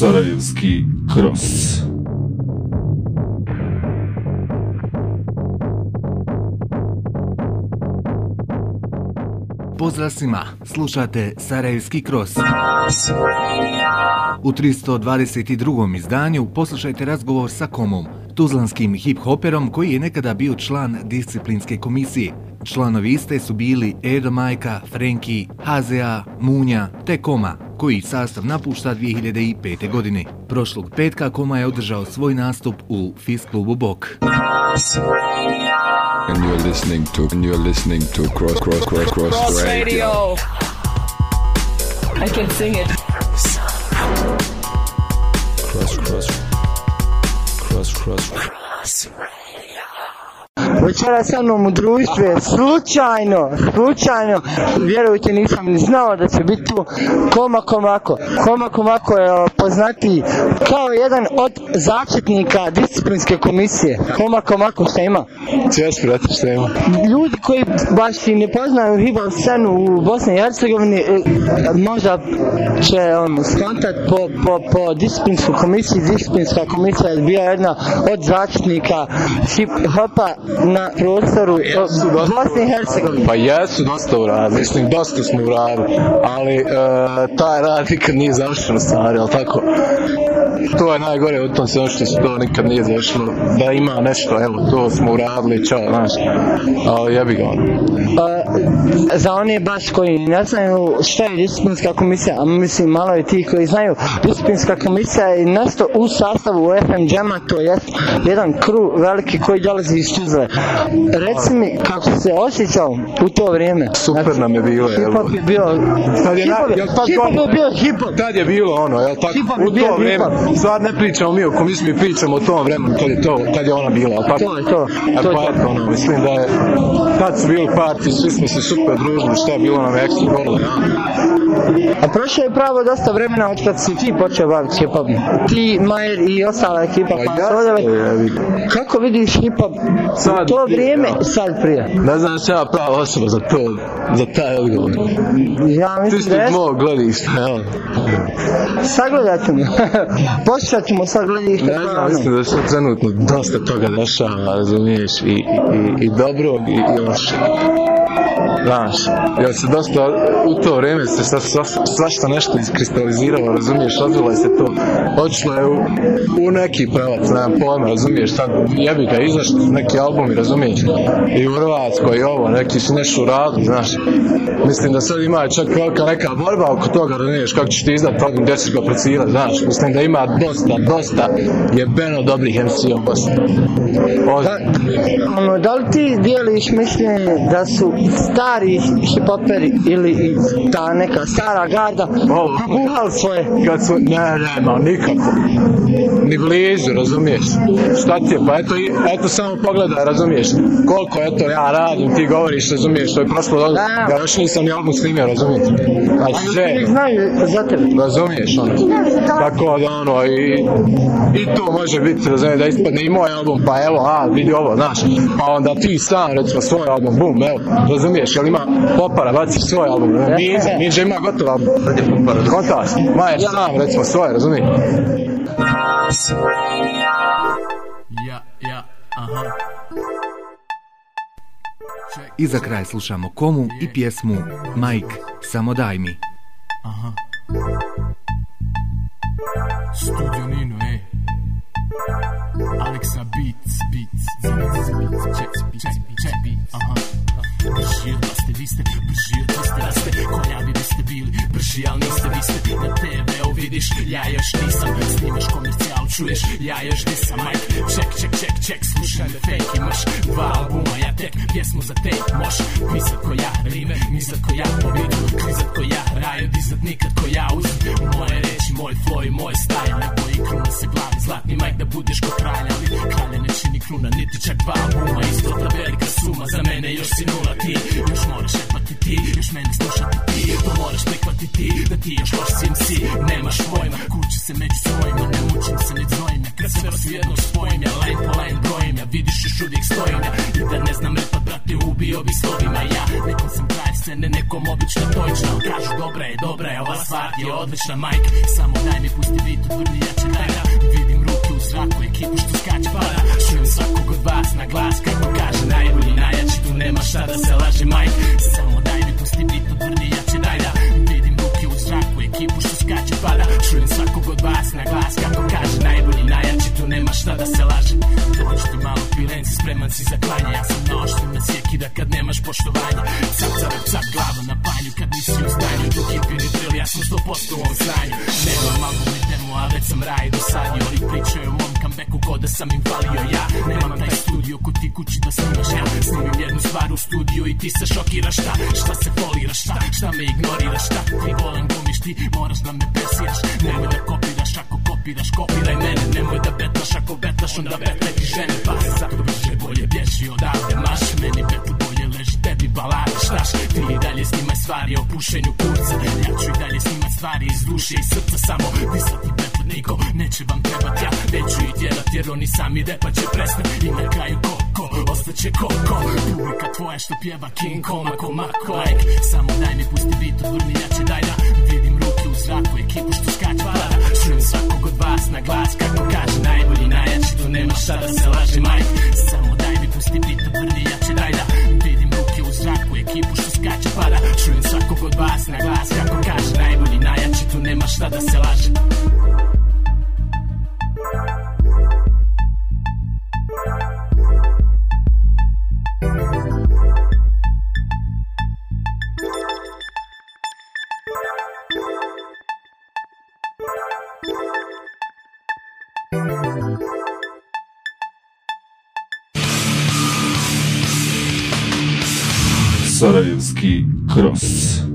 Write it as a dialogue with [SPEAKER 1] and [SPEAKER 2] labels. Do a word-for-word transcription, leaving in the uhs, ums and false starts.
[SPEAKER 1] Sarajevski Cross.
[SPEAKER 2] Pozdrav svima, slušate Sarajevski Cross. U tristo dvadeset drugom izdanju poslušajte razgovor sa Komom, tuzlanskim hip-hoperom koji je nekada bio član disciplinske komisije. Članovi iste su bili Edo Majka, Frenki, Hazea, Munja te Koma, koji sastav napušta dvije hiljade pete. godine. Prošlog petka Koma je održao svoj nastup u Fist klubu Bok.
[SPEAKER 3] And you're listening to and you're listening to Cross Cross Cross Cross, cross Radio. radio.
[SPEAKER 4] I can sing it.
[SPEAKER 3] Cross Cross Cross Cross Cross Radio.
[SPEAKER 5] Večera sa mnom u društvu je slučajno, slučajno, vjerujte nisam ni znao da će biti tu Koma Komako. Koma Komako je poznatiji kao jedan od začetnika disciplinske komisije. Koma Komako šta ima?
[SPEAKER 6] Češ prati šta ima?
[SPEAKER 5] Ljudi koji baš i ne poznaju hip-hop scenu u Bosni i Hercegovini možda će on skontat po, po, po disciplinskoj komisiji. Disciplinska komisija je bila jedna od začetnika hip-hopa na prostoru Bosne i Hercegovine.
[SPEAKER 6] Pa jesu dosta uradili, mislim dosta smo uradili, ali e, taj rad nikad nije završeno stvari, ali tako? To je najgore u tom svemu što se to nikad nije završilo, da ima nešto, evo to smo uradili, čao, znaš, ali jebi ga ono.
[SPEAKER 5] E, za one baš koji ne znaju šta je disciplinska komisija, a mislim malo je ti koji znaju, disciplinska komisija je nešto u sastavu F M Jama, to je jedan kru veliki koji dolazi iz Tuzle. Reci mi kako si se osjećao u to vrijeme.
[SPEAKER 6] Super znači, nam je bilo.
[SPEAKER 5] Hip-hop je bio
[SPEAKER 6] Tad je,
[SPEAKER 5] hip-hop,
[SPEAKER 6] je, tad
[SPEAKER 5] hip-hop je bio hip-hop.
[SPEAKER 6] Tad je bilo ono, jel tako?
[SPEAKER 5] Hip-hop
[SPEAKER 6] u to vrijeme. Sad ne pričamo mi o komisiji, mi pričamo o tom vremenu kad je to, kad je ona bila, jel tako?
[SPEAKER 5] To je to.
[SPEAKER 6] A
[SPEAKER 5] to,
[SPEAKER 6] pa je to ono, mislim da je tad su bili parti, svi smo se super družili, šta je bilo nam ekstra bolno, ja.
[SPEAKER 5] A prošlo je pravo dosta vremena od kad si ti počeo baviti hip-hopom. Ti, Majer i ostala ekipa pa ja, odele. Kako vidiš hip-hop sad, u to vrijeme i sad prije?
[SPEAKER 6] Ne znam što ja prava osoba za to, za taj odgovor.
[SPEAKER 5] Ja mislim da
[SPEAKER 6] jesi. Ti si mog gledišta, jel?
[SPEAKER 5] Sagledat ćemo. Počet ćemo sad gledišta.
[SPEAKER 6] Ne znam, mislim da se trenutno dosta toga dešava, razumiješ, i, i, i, i dobrog i, i lošeg. Znaš, jer se dosta u to vrijeme se svašta nešto iskristaliziralo, razumiješ, razvilo se to, očilo je u, u neki pravac, nemam pojma, razumiješ, sad jebi ga, izašli neki albumi, razumiješ, i u Hrvatskoj i ovo, neki su nešto uradili, znaš, mislim da sad ima čak velika neka borba oko toga, razumiješ, kako ćeš ti izdati album, gdje ćeš ga precirati, znaš, mislim da ima dosta, dosta jebeno dobrih em ce u Bosni.
[SPEAKER 5] Da, ono, da li ti dijeliš mišljenje da su stari hip-hoperi ili ta neka stara garda probuhali svoje?
[SPEAKER 6] Kad su, ne, ne, ma nikako. Ni blizu, razumiješ? Šta ti je? Pa eto, eto samo pogledaj, razumiješ? Koliko eto ja radim, ti govoriš, razumiješ? To je prošlo dobro. Ja još nisam ni album snimio, razumiješ? Znači sve.
[SPEAKER 5] Oni znaju za tebe.
[SPEAKER 6] Razumiješ, ono. Tako da, ono, i, i to može biti, razumiješ, da ispadne i moj album, pa evo, a, vidi ovo, znaš. Pa onda ti sam, recimo, svoj album, bum, evo, razumiješ? Jel ima Popara, baciš svoj album, Minđa, Minđa ima gotov album. Kontaš, Majer sam, recimo, svoje, razumiješ?
[SPEAKER 2] Ja, ja, aha. I za kraj slušamo Komu i pjesmu Mike, samo daj mi. Aha.
[SPEAKER 7] Studio Nino, ej. Alexa Beats, Beats, Beats, Beats, check, check, check, beats, aha. Brži od vas ste, vi ste, brži od vi ste, da ste koljavi, vi ste bili brži, ali niste, vi ste na te veu vidiš, ja još nisam, snimaš komercijal, čuješ, ja još nisam, Mike, ček, ček, ček, ček, slušaj me fake, imaš dva albuma, ja tek, pjesmu za te, moš, pisat ko ja, rime, mislat ko ja, povidu, klizat ko ja, raju, dizat nikad ko ja, uzim moje reči, moj flow i moj style, na boji kruna se glavi, zlatni Mike, da budeš ko kralja, ali kralja ne čini kruna, niti čak dva albuma, isto ta velika suma, za mene još si nula ti, još moraš repati ti, još mene slušati ti, to moraš prihvatiti ti ti, da ti još loš si em si. Nemaš pojma, kući se među svojima, ne mučim se, ne dzvojim ja. Kad sve vas jedno spojim ja, line po line brojim ja. Vidiš još uvijek stojim ja, i da ne znam repat, brate, ubio bi slovima ja. Nekom sam kraj scene, nekom obična tojčna. Kažu dobra je, dobra je, ova stvar je odlična majka. Samo daj mi pusti bit, odvrni jače daj da. Vidim ruke u zraku, ekipu što skače pada. Čujem svakog od vas na glas, kako kaže najbolji, najjači. Tu nema šta da se laže majk. Samo daj mi pusti bit, odvrni jače daj da. Vidim ruke u zraku, ekipu što skače pada. Čujem svakog od vas na glas, kako kaže najbolji, najjači. Tu nema šta da se laže. Dođi malo pilenci, spreman si za klanje. Ja sam naoštren na sjekida kad nemaš poštovanje. Cap za rep, cap glava na panju. Kad nisi u stanju, dok je piri drill, ja sam sto posto u ovom stanju. Nemam album i demo, a već sam raj dosadio. Oni pričaju o mom comebacku ko da sam im falio ja. Nemam taj studio ko ti kući da snimaš ja. Snimim jednu stvar u studiju i ti se šokiraš šta. Šta se foliraš šta, šta me ignoriraš šta. Ti volan gumiš, ti moraš da me pesiraš. Nemoj da kopiraš, ako kopiraš, kopiraj mene. Nemoj da betlaš, ako betlaš, onda betlaj ti žene. Pa zato brže bolje bježi odavde maš. Meni betl bolje leži, tebi balade štaš. Ti i dalje snimaj stvari o pušenju kurca. Ja ću i dalje snimat stvari iz duše i srca. Samo disati betl niko, neće vam trebat ja. Neću i tjerat jer oni sami repa će prestat. I na kraju ko, ko, ostaće ko, ko. Publika tvoja što pjeva King Koma, komako like. Samo daj mi pusti bit, odvrni jače daj da. Vidim ruke u zraku, ekipu što skače pada. Čujem svakog od vas na glas, kako kaže najbolji, najjači. Tu nema šta da se laže majk. Samo daj mi pusti bit, odvrni jače daj da. Vidim ruke u zraku, ekipu što skače pada. Čujem svakog od vas na glas, kako kaže najbolji, najjači. Tu nema šta da se laže.
[SPEAKER 1] Sarajevski cross.